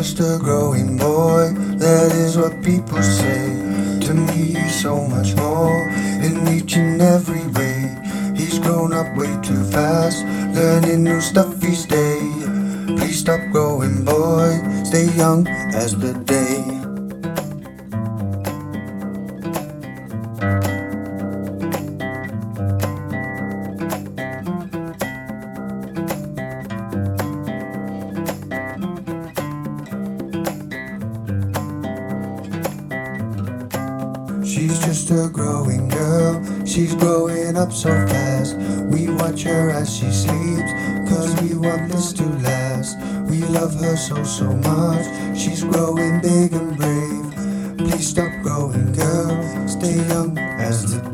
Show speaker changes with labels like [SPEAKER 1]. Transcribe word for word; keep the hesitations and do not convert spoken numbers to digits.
[SPEAKER 1] just a growing boy, that is what people say. To me he's so much more, in each and every way. He's grown up way too fast, learning new stuff each day. Please stop growing boy, stay young as the day. She's just a growing girl, she's growing up so fast. We watch her as she sleeps, cause we want this to last. We love her so, so much, she's growing big and brave. Please stop growing girl, stay young as the